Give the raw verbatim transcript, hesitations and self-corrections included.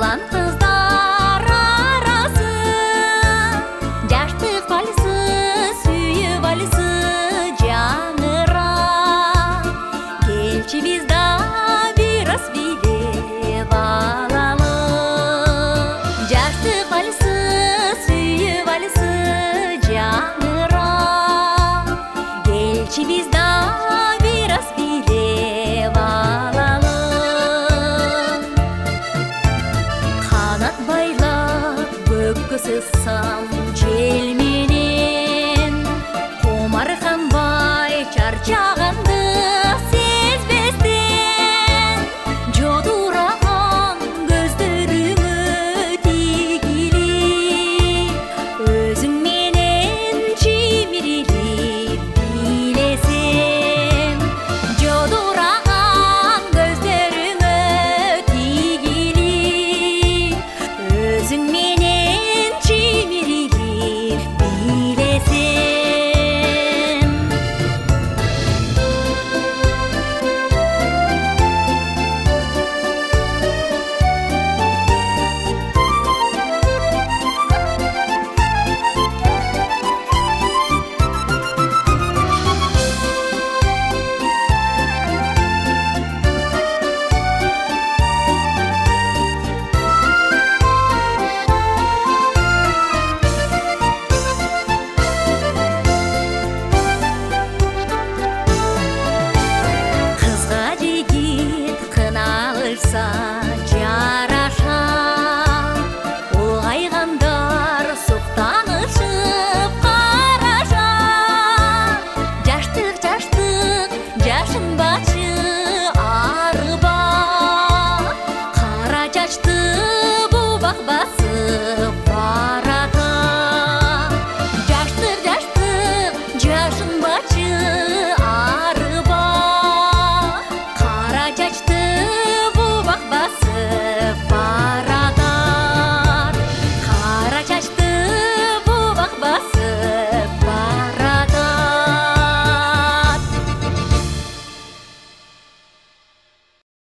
Талант қыздар арасы, жаштық вальсы, сүйі вальсы жаңыра. Келші бізда бирас билеп алалы. Жаштық вальсы, сүйі вальсы жаңыра. Келші бізда бирас билеп алалы. Қанат байлап көккісі сам желменен, Қомар қанбай чарчағанды сезбестен, Жодыраған көздеріңі тигілі, Өзіңменен чимириліп билесем. Жодыраған көздеріңі тигілі, Өзіңменен чимириліп билесем. Қызға жігіт қыналырса жараша, ұлғайғандар сұқтанышып қараша. Жаштық, жаштық, жашын башы арыба, қара чашты бұбақ басып